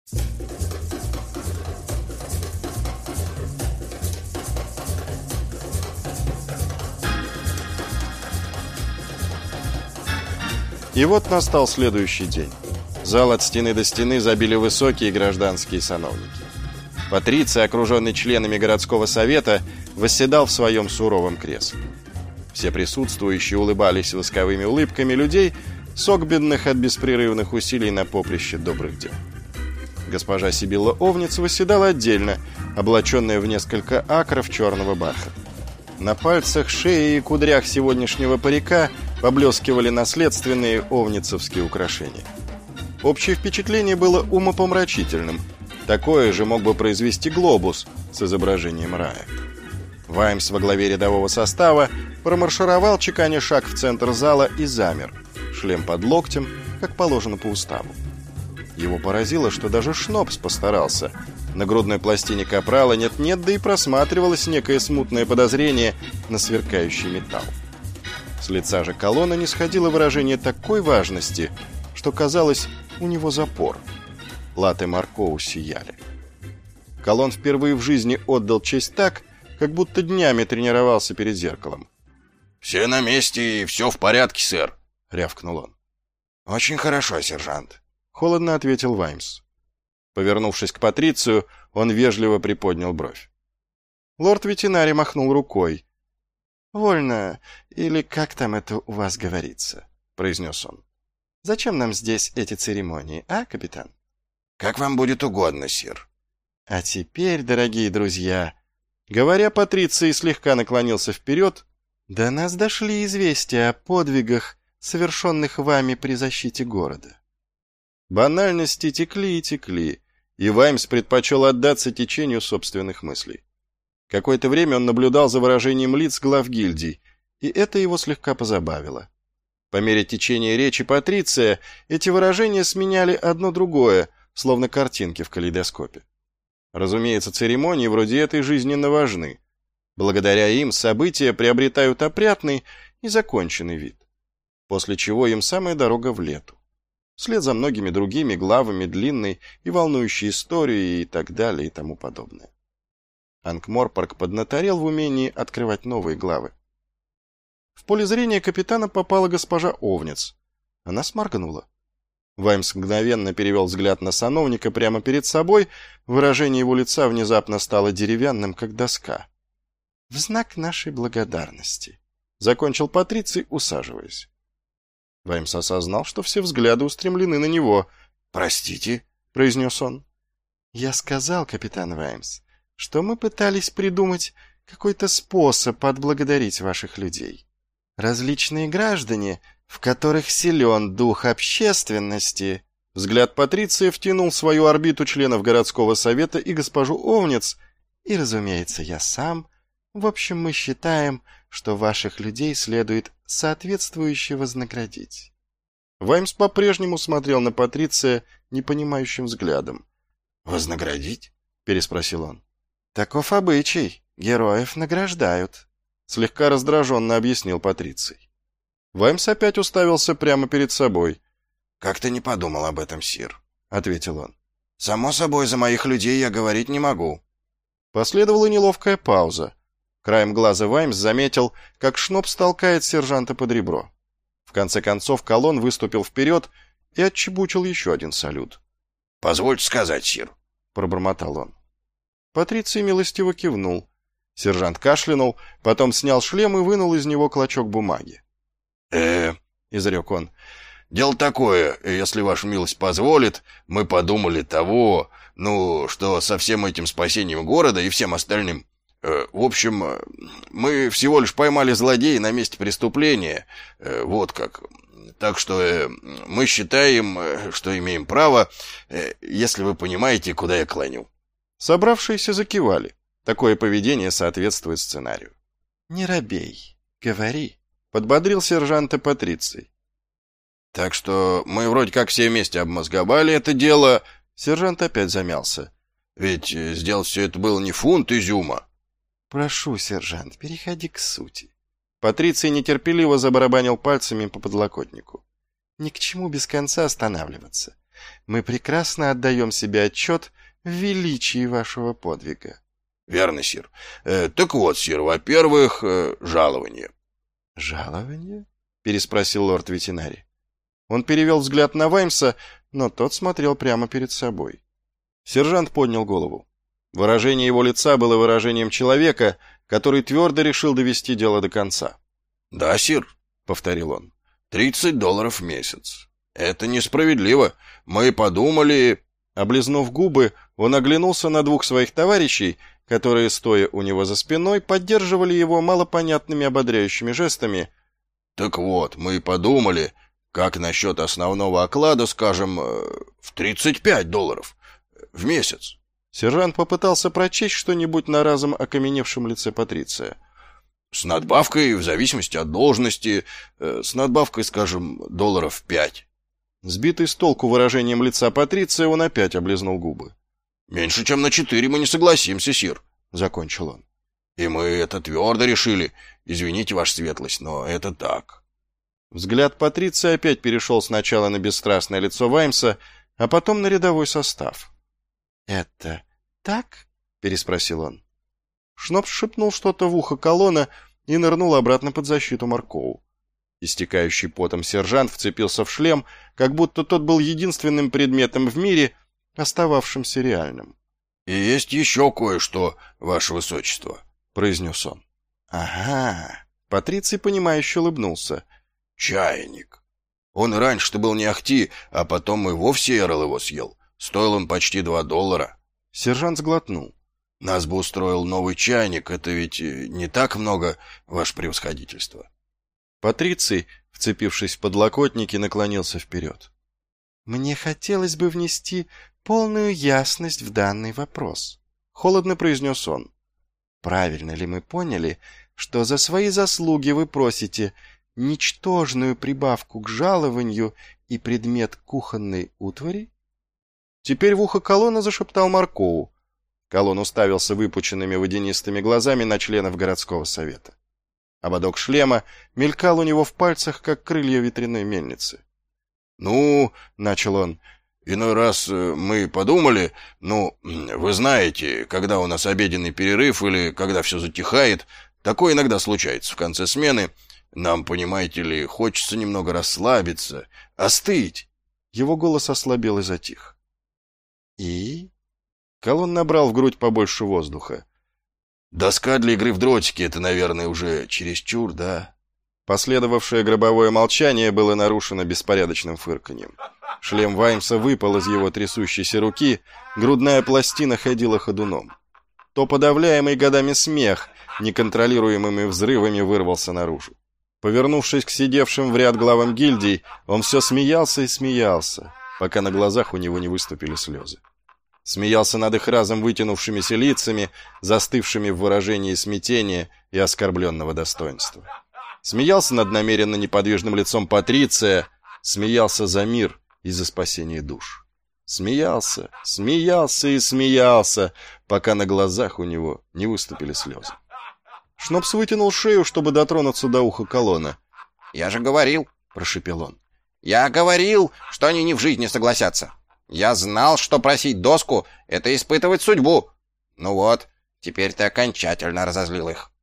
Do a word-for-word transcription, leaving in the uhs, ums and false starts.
И вот настал следующий день. Зал от стены до стены забили высокие гражданские сановники. Патриций, окруженный членами городского совета, восседал в своем суровом кресле. Все присутствующие улыбались восковыми улыбками людей, согбенных от беспрерывных усилий на поприще добрых дел. Госпожа Сибилла Овниц восседала отдельно, облаченная в несколько акров черного бархата. На пальцах, шее и кудрях сегодняшнего парика поблескивали наследственные овницевские украшения. Общее впечатление было умопомрачительным. Такое же мог бы произвести глобус с изображением рая. Ваймс во главе рядового состава промаршировал, чеканя шаг в центр зала, и замер, шлем под локтем, как положено по уставу. Его поразило, что даже Шнопс постарался. На грудной пластине капрала нет-нет, да и просматривалось некое смутное подозрение на сверкающий металл. С лица же Колона не сходило выражение такой важности, что казалось, у него запор. Латы Маркоу сияли. Колон впервые в жизни отдал честь так, как будто днями тренировался перед зеркалом. «Все на месте и все в порядке, сэр», — рявкнул он. «Очень хорошо, сержант», — холодно ответил Ваймс. Повернувшись к Патрицию, он вежливо приподнял бровь. Лорд-ветеринарий махнул рукой. «Вольно, или как там это у вас говорится», — произнес он. «Зачем нам здесь эти церемонии, а, капитан?» «Как вам будет угодно, сир». «А теперь, дорогие друзья...» Говоря, Патриций слегка наклонился вперед. «До нас дошли известия о подвигах, совершенных вами при защите города». Банальности текли и текли, и Ваймс предпочел отдаться течению собственных мыслей. Какое-то время он наблюдал за выражением лиц глав гильдий, и это его слегка позабавило. По мере течения речи Патриция эти выражения сменяли одно другое, словно картинки в калейдоскопе. Разумеется, церемонии вроде этой жизненно важны. Благодаря им события приобретают опрятный и законченный вид. После чего им самая дорога в лету. Вслед за многими другими главами длинной и волнующей истории и так далее и тому подобное. Анкморпорк поднаторел в умении открывать новые главы. В поле зрения капитана попала госпожа Овниц. Она сморгнула. Ваймс мгновенно перевел взгляд на сановника прямо перед собой, выражение его лица внезапно стало деревянным, как доска. «В знак нашей благодарности», — закончил Патриций, усаживаясь. Ваймс осознал, что все взгляды устремлены на него. «Простите», — произнес он. «Я сказал, капитан Ваймс, что мы пытались придумать какой-то способ отблагодарить ваших людей. Различные граждане, в которых силен дух общественности...» Взгляд Патриция втянул в свою орбиту членов городского совета и госпожу Овниц, и, разумеется, я сам. В общем, мы считаем, что ваших людей следует соответствующе вознаградить. Ваймс по-прежнему смотрел на Патриция непонимающим взглядом. «Вознаградить?» — переспросил он. «Таков обычай. Героев награждают», — слегка раздраженно объяснил Патриций. Ваймс опять уставился прямо перед собой. «Как-то не подумал об этом, сир», — ответил он. «Само собой, за моих людей я говорить не могу». Последовала неловкая пауза. Краем глаза Ваймс заметил, как Шнопс толкает сержанта под ребро. В конце концов Колон выступил вперед и отчебучил еще один салют. «Позвольте сказать, сир», — пробормотал он. Патриций милостиво кивнул. Сержант кашлянул, потом снял шлем и вынул из него клочок бумаги. «Э-э», — изрек он, — «дело такое, если ваша милость позволит, мы подумали того, ну, что со всем этим спасением города и всем остальным. Э, в общем, мы всего лишь поймали злодея на месте преступления, э, вот как. Так что э, мы считаем, э, что имеем право, э, если вы понимаете, куда я клоню». Собравшиеся закивали. Такое поведение соответствует сценарию. «Не робей, говори», — подбодрил сержанта Патриций. «Так что мы вроде как все вместе обмозговали это дело...» Сержант опять замялся. «Ведь сделать все это было не фунт изюма». «Прошу, сержант, переходи к сути». Патриций нетерпеливо забарабанил пальцами по подлокотнику. «Ни к чему без конца останавливаться. Мы прекрасно отдаем себе отчет в величии вашего подвига. Верно, сир. Э, так вот, сир, во-первых, э, жалование. Жалование? Переспросил лорд-ветеринарий. Он перевел взгляд на Ваймса, но тот смотрел прямо перед собой. Сержант поднял голову. Выражение его лица было выражением человека, который твердо решил довести дело до конца. «Да, сир», — повторил он, — «тридцать долларов в месяц. Это несправедливо. Мы подумали...» Облизнув губы, он оглянулся на двух своих товарищей, которые, стоя у него за спиной, поддерживали его малопонятными ободряющими жестами. «Так вот, мы подумали, как насчет основного оклада, скажем, в тридцать пять долларов в месяц?» Сержант попытался прочесть что-нибудь на разом окаменевшем лице Патриция. «С надбавкой, в зависимости от должности, с надбавкой, скажем, долларов пять». Сбитый с толку выражением лица Патриция, он опять облизнул губы. «Меньше, чем на четыре мы не согласимся, сир», — закончил он. «И мы это твердо решили. Извините, ваша светлость, но это так». Взгляд Патриция опять перешел сначала на бесстрастное лицо Ваймса, а потом на рядовой состав. «Это так?» — переспросил он. Шнопс шепнул что-то в ухо Колона и нырнул обратно под защиту Маркоу. Истекающий потом сержант вцепился в шлем, как будто тот был единственным предметом в мире, остававшимся реальным. «И есть еще кое-что, ваше высочество», — произнес он. «Ага». Патриций, понимающе улыбнулся. «Чайник. Он раньше-то был не ахти, а потом и вовсе Эрл его съел. Стоил он почти два доллара». Сержант сглотнул. «Нас бы устроил новый чайник, это ведь не так много, ваше превосходительство». Патриций, вцепившись в подлокотники, наклонился вперед. «Мне хотелось бы внести полную ясность в данный вопрос», — холодно произнес он. «Правильно ли мы поняли, что за свои заслуги вы просите ничтожную прибавку к жалованию и предмет кухонной утвари?» Теперь в ухо Колона зашептал Маркоу. Колон уставился выпученными водянистыми глазами на членов городского совета. Ободок шлема мелькал у него в пальцах, как крылья ветряной мельницы. «Ну, — начал он, — иной раз мы подумали, ну, вы знаете, когда у нас обеденный перерыв или когда все затихает, такое иногда случается в конце смены, нам, понимаете ли, хочется немного расслабиться, остыть». Его голос ослабел и затих. «И?» Колон набрал в грудь побольше воздуха. «Доска для игры в дротики — это, наверное, уже чересчур, да?» Последовавшее гробовое молчание было нарушено беспорядочным фырканьем. Шлем Ваймса выпал из его трясущейся руки, грудная пластина ходила ходуном. То подавляемый годами смех, неконтролируемыми взрывами, вырвался наружу. Повернувшись к сидевшим в ряд главам гильдий, он все смеялся и смеялся, пока на глазах у него не выступили слезы. Смеялся над их разом вытянувшимися лицами, застывшими в выражении смятения и оскорбленного достоинства. Смеялся над намеренно неподвижным лицом Патриция, смеялся за мир и за спасение душ. Смеялся, смеялся и смеялся, пока на глазах у него не выступили слезы. Шнопс вытянул шею, чтобы дотронуться до уха Колона. «Я же говорил», — прошепел он. «Я говорил, что они ни в жизни согласятся. Я знал, что просить доску — это испытывать судьбу. Ну вот, теперь ты окончательно разозлил их».